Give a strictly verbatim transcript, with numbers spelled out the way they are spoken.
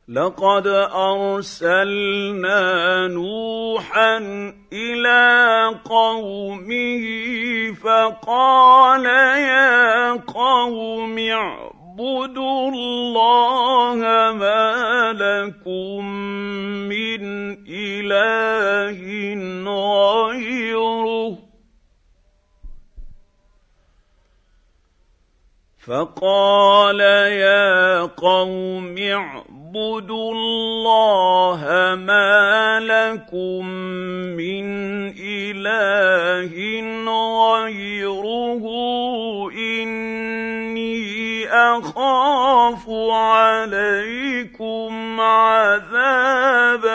لقد أرسلنا نوحا إلى قومه فقال يا قوم اعبدوا الله ما لكم من إله غيره فقال يا قوم اعبدوا الله ما لكم من إله غيره إني أخاف عليكم عذاب